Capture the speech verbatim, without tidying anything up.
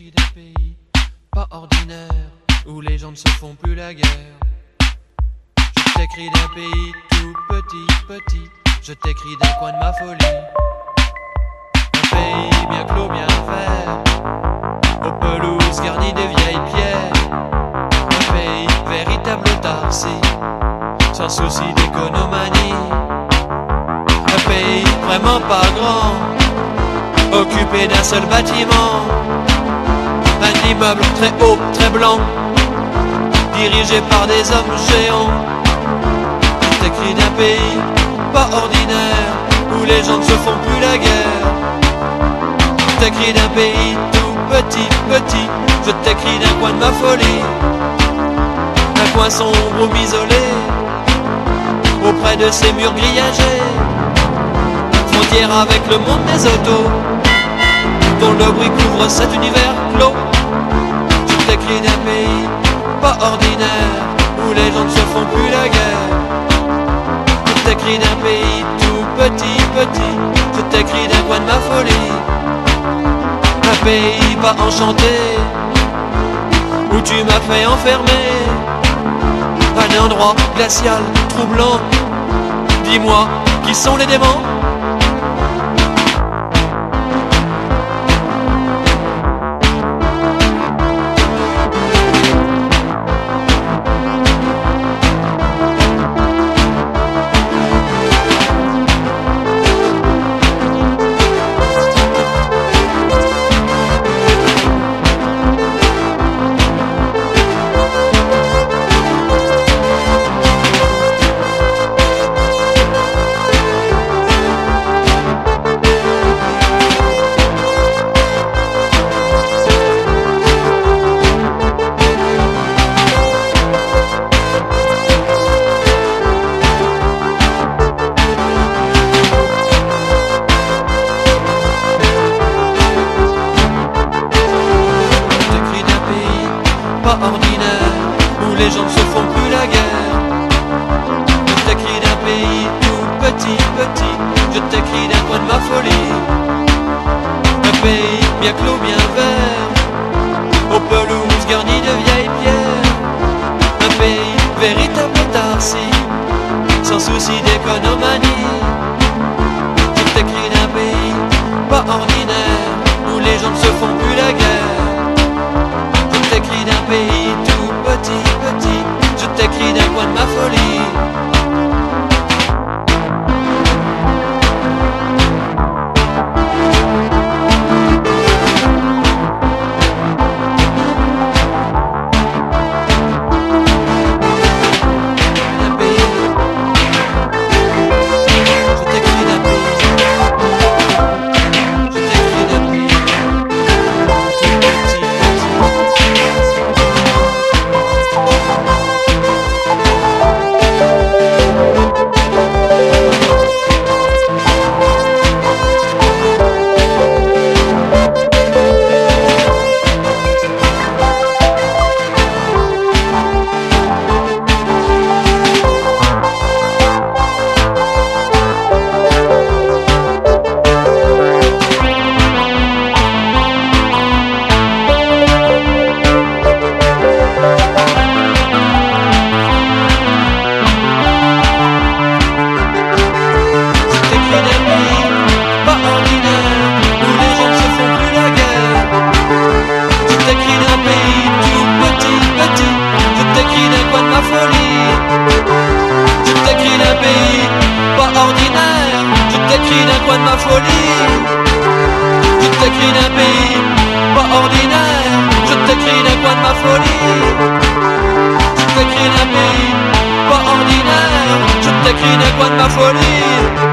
t'écris d'un pays pas ordinaire, où les gens ne se font plus la guerre. Je t'écris d'un pays tout petit, petit, je t'écris d'un coin de ma folie. Un pays bien clos, bien vert, aux pelouses garnies de vieilles pierres. Un pays véritable autarcie, sans souci d'économanie. Un pays vraiment pas grand, occupé d'un seul bâtiment. Un immeuble très haut, très blanc, dirigé par des hommes géants. Je t'écris d'un pays pas ordinaire, où les gens ne se font plus la guerre. Je t'écris d'un pays tout petit, petit, je t'écris d'un coin de ma folie. Un coin sombre ou isolé, auprès de ces murs grillagés. Frontière avec le monde des autos, dont le bruit couvre cet univers clos. Je t'écris d'un pays pas ordinaire, où les gens ne se font plus la guerre. Je t'écris d'un pays tout petit, petit, je t'écris d'un coin de ma folie. Un pays pas enchanté, où tu m'as fait enfermer. Un endroit glacial, troublant, dis-moi, qui sont les démons? Pas ordinaire, où les gens ne se font plus la guerre. Je t'écris d'un pays tout petit, petit, je t'écris d'un coin de ma folie. Un pays bien clos, bien vert, aux pelouses garnies de vieilles pierres. Un pays véritable autarcie, sans souci d'économanie. Je t'écris d'un pays pas ordinaire, où les gens ne se font plus la guerre. Je t'écris d'un pays tout petit, petit, je t'écris d'un coin de ma folie. D'un coin de ma folie, je t'écris d'un pays pas ordinaire, je t'écris d'un coin de ma folie. Je t'écris d'un pays pas ordinaire, je t'écris d'un coin de ma folie.